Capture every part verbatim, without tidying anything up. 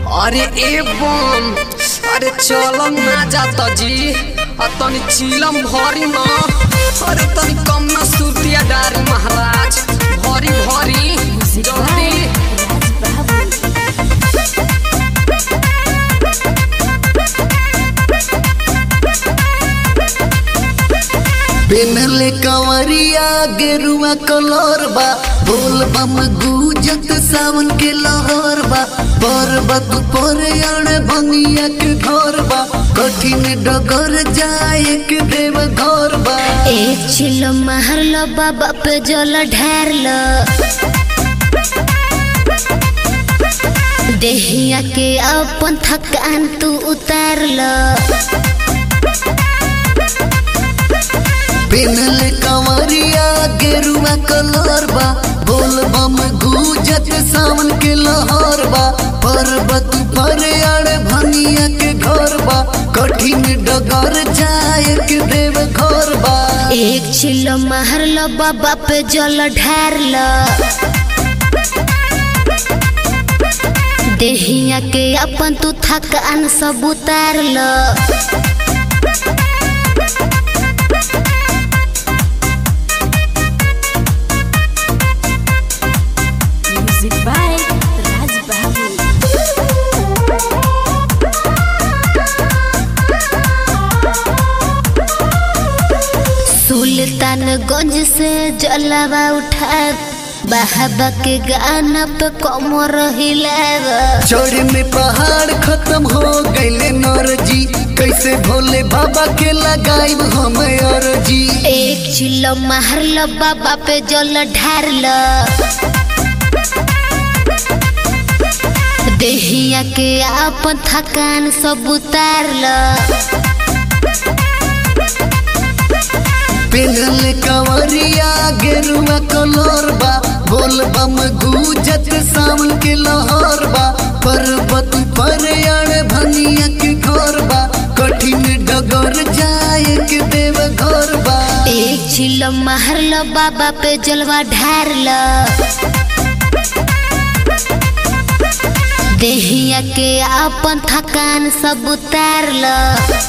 अरे ए बम अरे चलम ना जाता जी तनी चिलम भरी ना अरे तनी कम ना सुतिया डारी महाराज भरी भरी जल्दी पेनले कंवरिया गेरुआ कलर बा बोल बम गुजत सावन के लहर बा पर्वत पर अड़ भंगिया के घर बा कठिन डगर जाए के देव घर बा एक चिलो महर लो बाबा पे जल ढेर लो देहिया के अपन थकान तू उतार लो पेनले कंवरिया गेरुआ कलर बा बोल बम गुजत सावन के लहर बा पर्वत पर अड़ भंगिया के घर बा कठिन डगर जाए के देव घर बा एक चिलो महर लो बाबा पे जल ढेर लो देहिया के अपन तू थकान सब उतार लो सुल्तानगंज से जलावा उठा बाबा के गाना पे कमर हिलावा चढ़े में पहाड़ खत्म हो गईले नरजी कैसे भोले बाबा के लगाइब हम अरजी एक चिलो महर लो बाबा पे जल ढार लो देहिया के अपन थकान सब उतार लो पेनले कंवरिया गेरुआ कलर बा बोल बम गुजत सावन के लहर बा पर्वत पर अड़ भंगिया के घर बा कठिन डगर जाए के देव घर बा एक चिलो महर लो बाबा पे जलवा ढार लो देहिया के अपन थकान सब उतार लो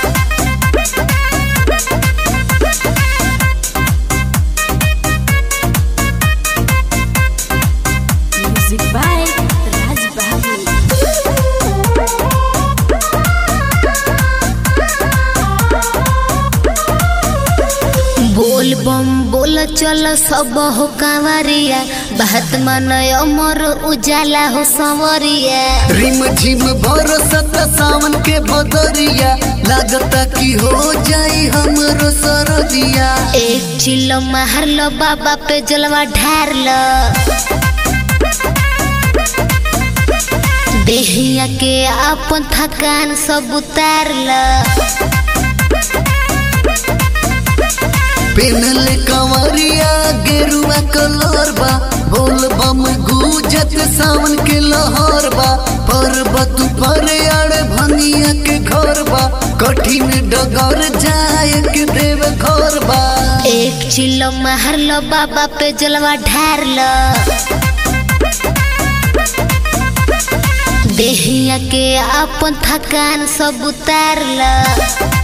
बोल बम बोल चल सब हो कांवरिया बात मन अमर उजाला हो संवरिया रिम झिम बरसत सावन के बदरिया लागता कि हो जाई हमरो सरदिया एक चिलो महर लो बाबा पे जलवा ढार लो देहिया के अपन थकान सब उतार लो पेनले कंवरिया गेरुआ कलर बा बोल बम गुजत सावन के लहर बा पर्वत पर अड़ भंगिया के घर बा कठिन डगर जाए के देव घर बा एक चिलो महर लो बाबा पे जलवा ढार लो देहिया के अपन थकान सब उतार लो।